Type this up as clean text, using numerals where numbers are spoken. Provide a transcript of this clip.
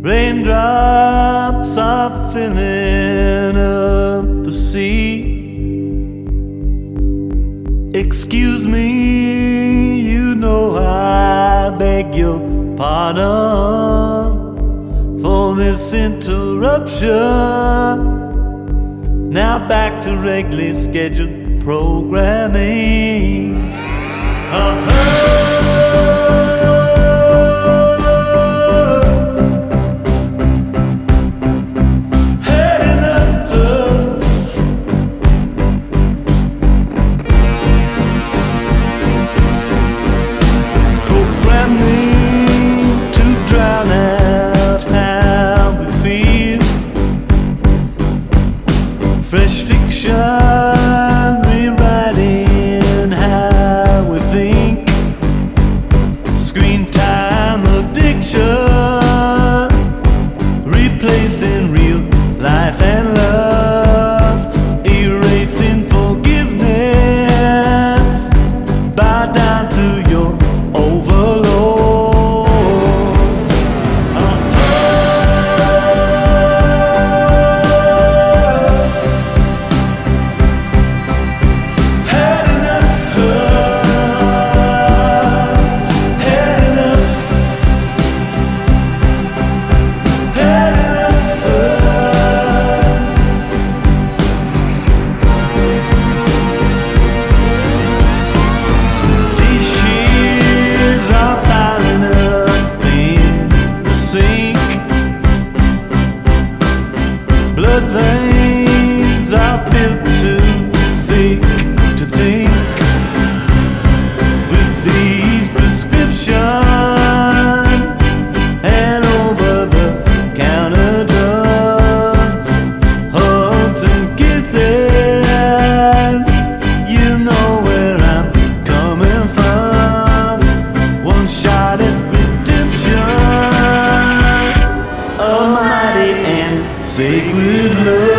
Raindrops are filling up the sea. Excuse me, you know I beg your pardon for this interruption. Now back to regularly scheduled programming. Fresh fiction, rewriting how we think. Screen time addiction, replacing real life and love. Erasing forgiveness, bow down to your overlords. Blood veins are filled too thick to think. With these prescriptions and over-the-counter drugs, hugs and kisses, you know where I'm coming from. One shot at redemption, almighty and sacred love.